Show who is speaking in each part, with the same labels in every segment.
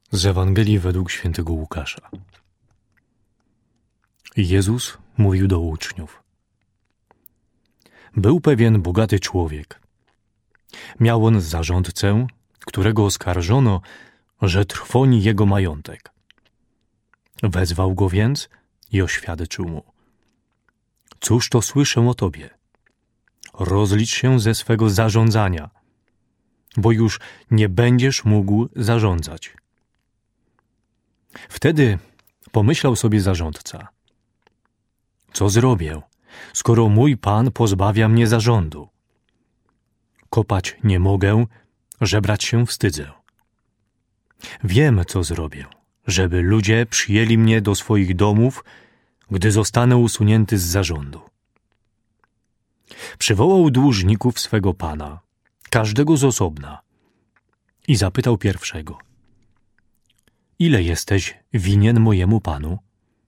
Speaker 1: Z Ewangelii według świętego Łukasza. Jezus mówił do uczniów. Był pewien bogaty człowiek. Miał on zarządcę, którego oskarżono, że trwoni jego majątek. Wezwał go więc i oświadczył mu: Cóż to słyszę o tobie? Rozlicz się ze swego zarządzania, bo już nie będziesz mógł zarządzać. Wtedy pomyślał sobie zarządca: co zrobię, skoro mój pan pozbawia mnie zarządu? Kopać nie mogę, żebrać się wstydzę. Wiem, co zrobię, żeby ludzie przyjęli mnie do swoich domów, gdy zostanę usunięty z zarządu. Przywołał dłużników swego pana, każdego z osobna, i zapytał pierwszego: ile jesteś winien mojemu panu?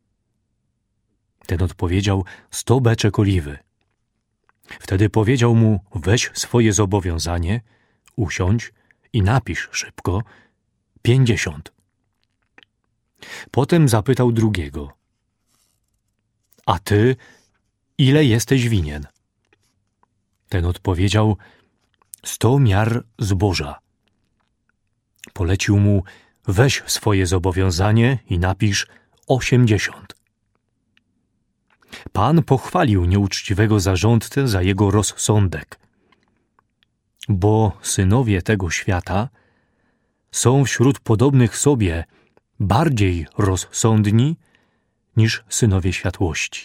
Speaker 1: Ten odpowiedział: 100 beczek oliwy. Wtedy powiedział mu: weź swoje zobowiązanie, usiądź i napisz szybko 50. Potem zapytał drugiego: a ty ile jesteś winien? Ten odpowiedział: 100 miar zboża. Polecił mu: weź swoje zobowiązanie i napisz 80. Pan pochwalił nieuczciwego zarządcę za jego rozsądek, bo synowie tego świata są wśród podobnych sobie bardziej rozsądni niż synowie światłości.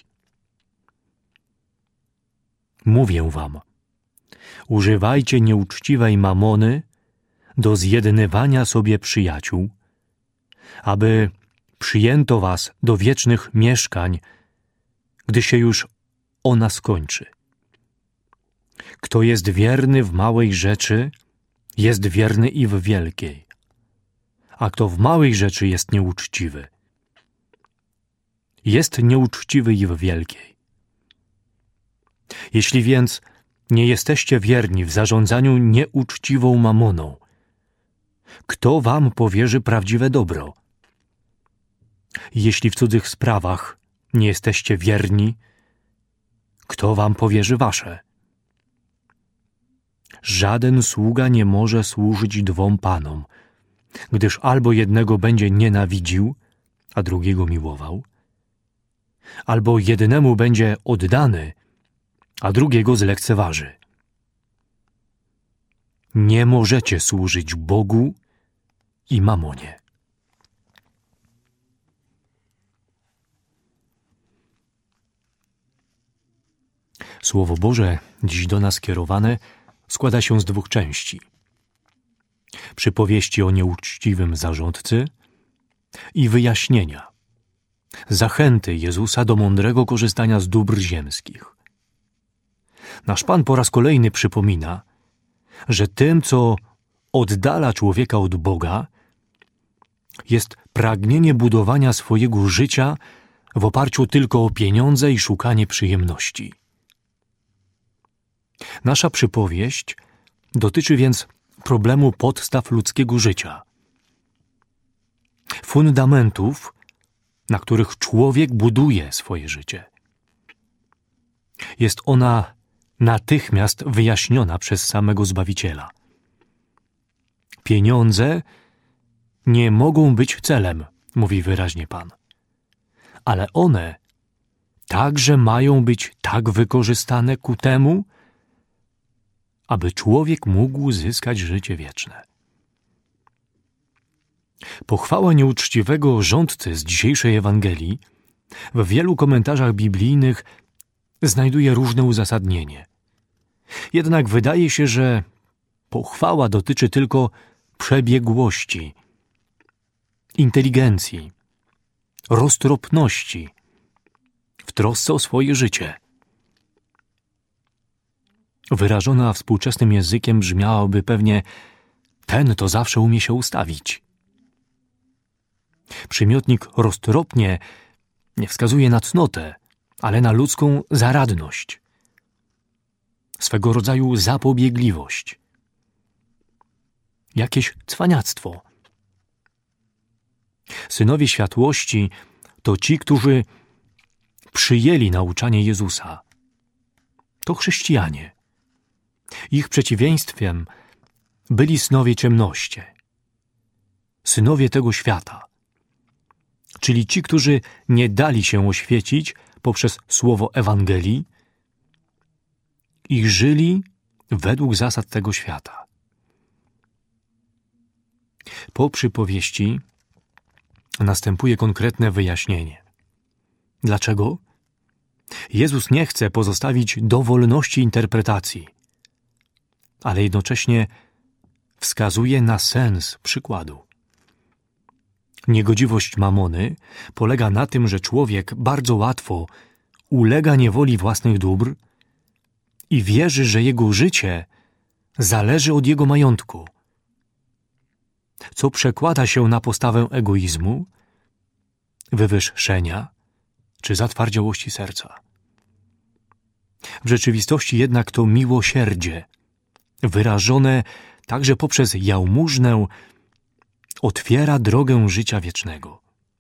Speaker 1: Mówię wam, używajcie nieuczciwej mamony do zjednywania sobie przyjaciół, aby przyjęto was do wiecznych mieszkań, gdy się już ona skończy. Kto jest wierny w małej rzeczy, jest wierny i w wielkiej, a kto w małej rzeczy jest nieuczciwy, jest nieuczciwy i w wielkiej. Jeśli więc nie jesteście wierni w zarządzaniu nieuczciwą mamoną, kto wam powierzy prawdziwe dobro? Jeśli w cudzych sprawach nie jesteście wierni, kto wam powierzy wasze? Żaden sługa nie może służyć 2 panom, gdyż albo jednego będzie nienawidził, a drugiego miłował, albo jednemu będzie oddany, a drugiego zlekceważy. Nie możecie służyć Bogu i mamonie. Słowo Boże, dziś do nas kierowane, składa się z 2 części. Przypowieści o nieuczciwym zarządcy i wyjaśnienia, zachęty Jezusa do mądrego korzystania z dóbr ziemskich. Nasz Pan po raz kolejny przypomina, że tym, co oddala człowieka od Boga, jest pragnienie budowania swojego życia w oparciu tylko o pieniądze i szukanie przyjemności. Nasza przypowieść dotyczy więc problemu podstaw ludzkiego życia, fundamentów, na których człowiek buduje swoje życie. Jest ona natychmiast wyjaśniona przez samego Zbawiciela. Pieniądze nie mogą być celem, mówi wyraźnie Pan, ale one także mają być tak wykorzystane ku temu, aby człowiek mógł zyskać życie wieczne. Pochwała nieuczciwego rządcy z dzisiejszej Ewangelii w wielu komentarzach biblijnych znajduje różne uzasadnienie. Jednak wydaje się, że pochwała dotyczy tylko przebiegłości, inteligencji, roztropności w trosce o swoje życie. Wyrażona współczesnym językiem brzmiałaby pewnie: ten to zawsze umie się ustawić. Przymiotnik roztropnie nie wskazuje na cnotę, ale na ludzką zaradność, swego rodzaju zapobiegliwość, jakieś cwaniactwo. Synowie światłości to ci, którzy przyjęli nauczanie Jezusa. To chrześcijanie. Ich przeciwieństwem byli synowie ciemności, synowie tego świata, czyli ci, którzy nie dali się oświecić poprzez słowo Ewangelii i żyli według zasad tego świata. Po przypowieści następuje konkretne wyjaśnienie. Dlaczego? Jezus nie chce pozostawić dowolności interpretacji, ale jednocześnie wskazuje na sens przykładu. Niegodziwość mamony polega na tym, że człowiek bardzo łatwo ulega niewoli własnych dóbr i wierzy, że jego życie zależy od jego majątku, co przekłada się na postawę egoizmu, wywyższenia czy zatwardziałości serca. W rzeczywistości jednak to miłosierdzie, wyrażone także poprzez jałmużnę, otwiera drogę życia wiecznego.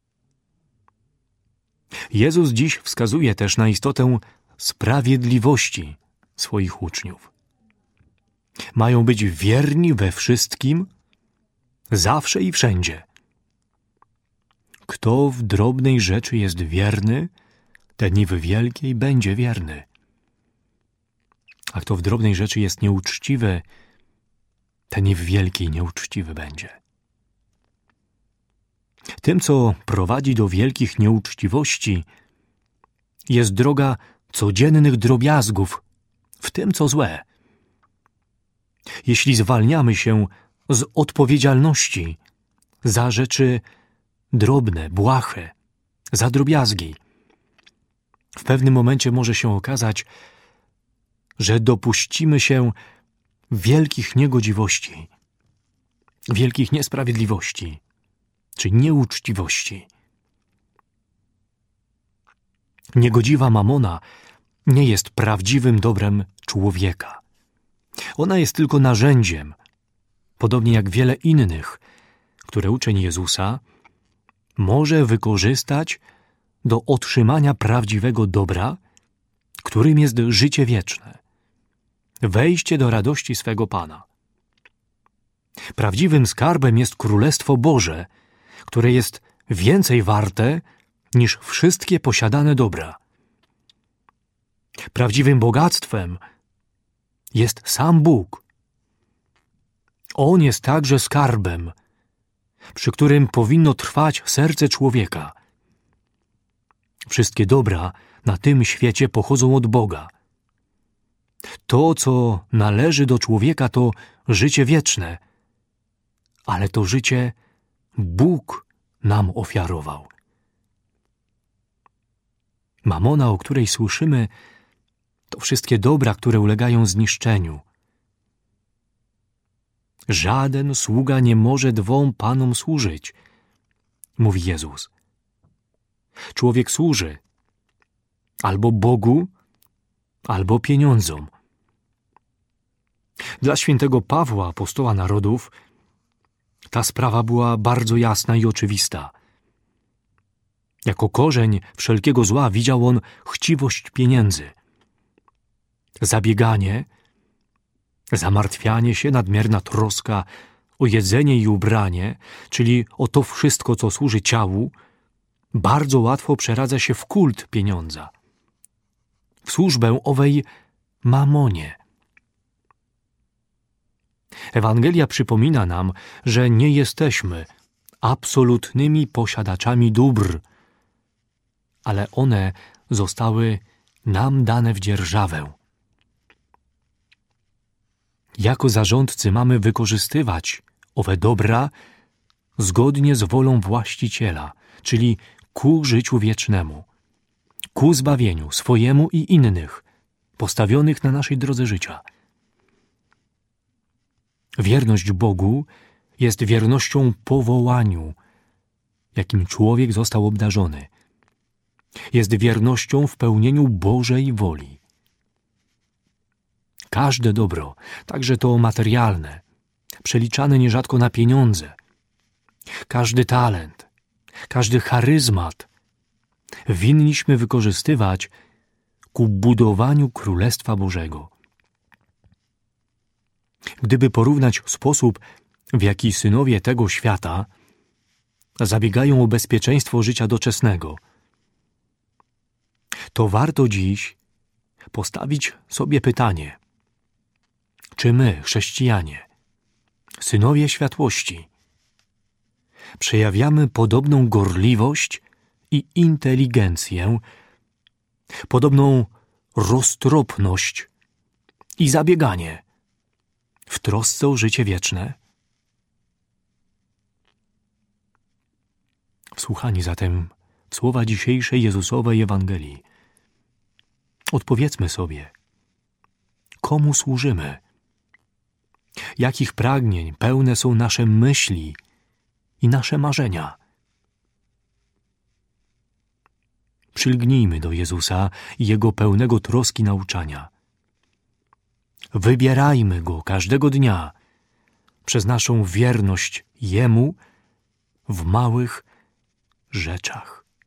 Speaker 1: Jezus dziś wskazuje też na istotę sprawiedliwości swoich uczniów. Mają być wierni we wszystkim, zawsze i wszędzie. Kto w drobnej rzeczy jest wierny, ten i w wielkiej będzie wierny. A kto w drobnej rzeczy jest nieuczciwy, ten i w wielkiej nieuczciwy będzie. Tym, co prowadzi do wielkich nieuczciwości, jest droga codziennych drobiazgów w tym, co złe. Jeśli zwalniamy się z odpowiedzialności za rzeczy drobne, błahe, za drobiazgi, w pewnym momencie może się okazać, że dopuścimy się wielkich niegodziwości, wielkich niesprawiedliwości czy nieuczciwości. Niegodziwa mamona nie jest prawdziwym dobrem człowieka. Ona jest tylko narzędziem, podobnie jak wiele innych, które uczeń Jezusa może wykorzystać do otrzymania prawdziwego dobra, którym jest życie wieczne, wejście do radości swego Pana. Prawdziwym skarbem jest Królestwo Boże, które jest więcej warte niż wszystkie posiadane dobra. Prawdziwym bogactwem jest sam Bóg. On jest także skarbem, przy którym powinno trwać serce człowieka. Wszystkie dobra na tym świecie pochodzą od Boga. To, co należy do człowieka, to życie wieczne, ale to życie Bóg nam ofiarował. Mamona, o której słyszymy, to wszystkie dobra, które ulegają zniszczeniu. Żaden sługa nie może dwom panom służyć, mówi Jezus. Człowiek służy albo Bogu, albo pieniądzom. Dla świętego Pawła, apostoła narodów, ta sprawa była bardzo jasna i oczywista. Jako korzeń wszelkiego zła widział on chciwość pieniędzy. Zabieganie, zamartwianie się, nadmierna troska o jedzenie i ubranie, czyli o to wszystko, co służy ciału, bardzo łatwo przeradza się w kult pieniądza, w służbę owej mamonie. Ewangelia przypomina nam, że nie jesteśmy absolutnymi posiadaczami dóbr, ale one zostały nam dane w dzierżawę. Jako zarządcy mamy wykorzystywać owe dobra zgodnie z wolą właściciela, czyli ku życiu wiecznemu, ku zbawieniu swojemu i innych, postawionych na naszej drodze życia. Wierność Bogu jest wiernością powołaniu, jakim człowiek został obdarzony. Jest wiernością w pełnieniu Bożej woli. Każde dobro, także to materialne, przeliczane nierzadko na pieniądze, każdy talent, każdy charyzmat winniśmy wykorzystywać ku budowaniu Królestwa Bożego. Gdyby porównać sposób, w jaki synowie tego świata zabiegają o bezpieczeństwo życia doczesnego, to warto dziś postawić sobie pytanie, czy my, chrześcijanie, synowie światłości, przejawiamy podobną gorliwość i inteligencję, podobną roztropność i zabieganie w trosce o życie wieczne? Wsłuchani zatem w słowa dzisiejszej Jezusowej Ewangelii, odpowiedzmy sobie, komu służymy? Jakich pragnień pełne są nasze myśli i nasze marzenia? Przylgnijmy do Jezusa i Jego pełnego troski nauczania. Wybierajmy Go każdego dnia przez naszą wierność Jemu w małych rzeczach.